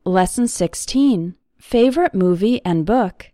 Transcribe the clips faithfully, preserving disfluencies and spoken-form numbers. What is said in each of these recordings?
Lesson sixteen. Favorite Movie and Book.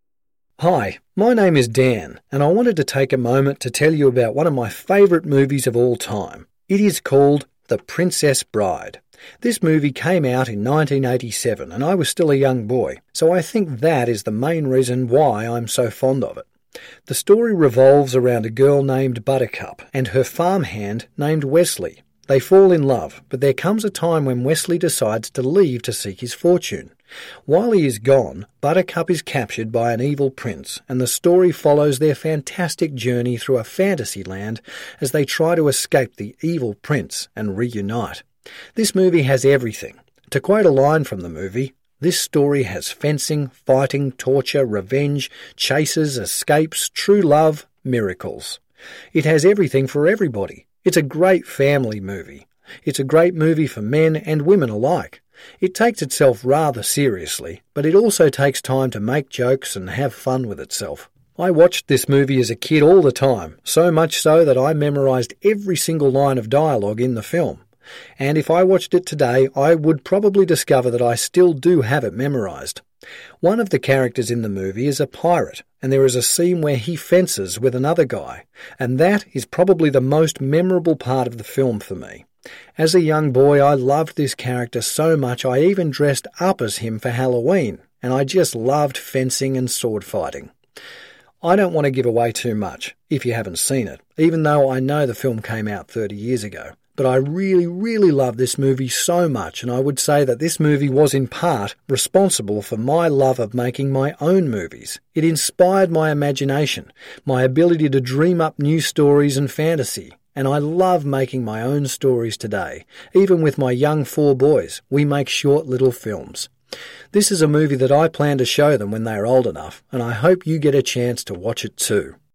Hi, my name is Dan, and I wanted to take a moment to tell you about one of my favourite movies of all time. It is called The Princess Bride. This movie came out in nineteen eighty-seven, and I was still a young boy, so I think that is the main reason why I'm so fond of it. The story revolves around a girl named Buttercup and her farmhand named Wesley. They fall in love, but there comes a time when Wesley decides to leave to seek his fortune. While he is gone, Buttercup is captured by an evil prince, and the story follows their fantastic journey through a fantasy land as they try to escape the evil prince and reunite. This movie has everything. To quote a line from the movie, "This story has fencing, fighting, torture, revenge, chases, escapes, true love, miracles." It has everything for everybody. It's a great family movie. It's a great movie for men and women alike. It takes itself rather seriously, but it also takes time to make jokes and have fun with itself. I watched this movie as a kid all the time, so much so that I memorised every single line of dialogue in the film. And if I watched it today, I would probably discover that I still do have it memorised. One of the characters in the movie is a pirate, and there is a scene where he fences with another guy, and that is probably the most memorable part of the film for me. As a young boy, I loved this character so much I even dressed up as him for Halloween, and I just loved fencing and sword fighting. I don't want to give away too much, if you haven't seen it, even though I know the film came out thirty years ago. But I really, really love this movie so much, and I would say that this movie was in part responsible for my love of making my own movies. It inspired my imagination, my ability to dream up new stories and fantasy, and I love making my own stories today. Even with my young four boys, we make short little films. This is a movie that I plan to show them when they are old enough, and I hope you get a chance to watch it too.